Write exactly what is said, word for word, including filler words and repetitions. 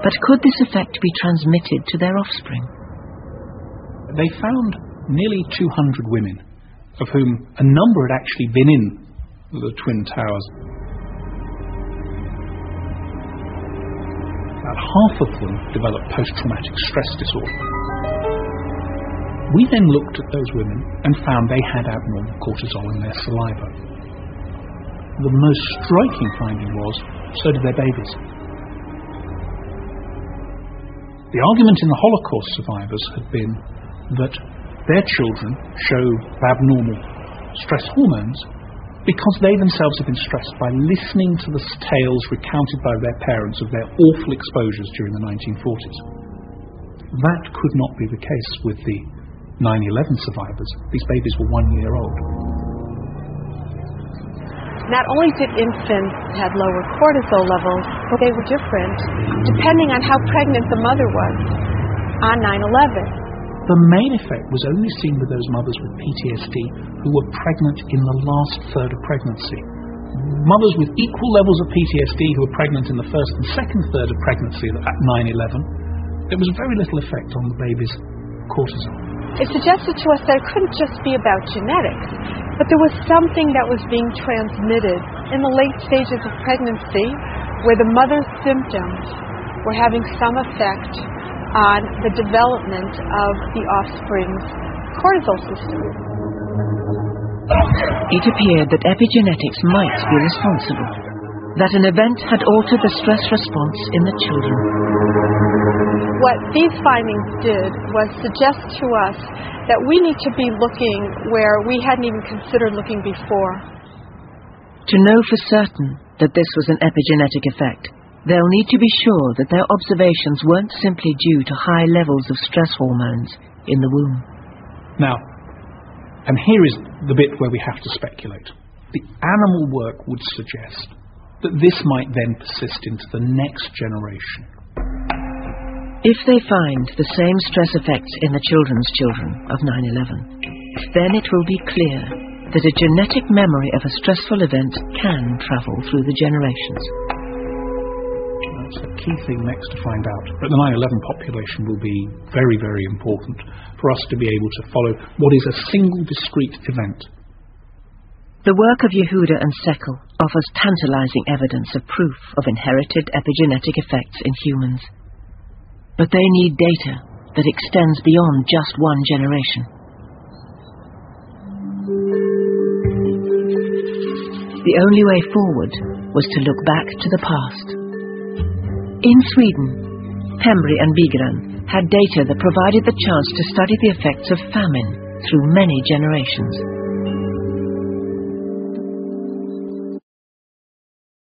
But could this effect be transmitted to their offspring? They found nearly two hundred women, of whom a number had actually been in the Twin Towers. About half of them developed post-traumatic stress disorder. We then looked at those women and found they had abnormal cortisol in their saliva. The most striking finding was, so did their babies. The argument in the Holocaust survivors had been that their children show abnormal stress hormones because they themselves have been stressed by listening to the tales recounted by their parents of their awful exposures during the nineteen forties. That could not be the case with the nine eleven survivors. These babies were one year old. Not only did infants have lower cortisol levels, but they were different depending on how pregnant the mother was on nine eleven. The main effect was only seen with those mothers with P T S D who were pregnant in the last third of pregnancy. Mothers with equal levels of P T S D who were pregnant in the first and second third of pregnancy at nine eleven, there was very little effect on the baby's cortisol. It suggested to us that it couldn't just be about genetics, but there was something that was being transmitted in the late stages of pregnancy where the mother's symptoms were having some effect on the development of the offspring's cortisol system. It appeared that epigenetics might be responsible, that an event had altered the stress response in the children. What these findings did was suggest to us that we need to be looking where we hadn't even considered looking before. To know for certain that this was an epigenetic effect, they'll need to be sure that their observations weren't simply due to high levels of stress hormones in the womb. Now, and here is the bit where we have to speculate. The animal work would suggest that this might then persist into the next generation. If they find the same stress effects in the children's children of nine eleven, then it will be clear that a genetic memory of a stressful event can travel through the generations. That's a key thing next to find out. But the nine eleven population will be very, very important for us to be able to follow what is a single discrete event. The work of Yehuda and Sekel offers tantalizing evidence of proof of inherited epigenetic effects in humans. But they need data that extends beyond just one generation. The only way forward was to look back to the past. In Sweden, Pembry and Bigran had data that provided the chance to study the effects of famine through many generations.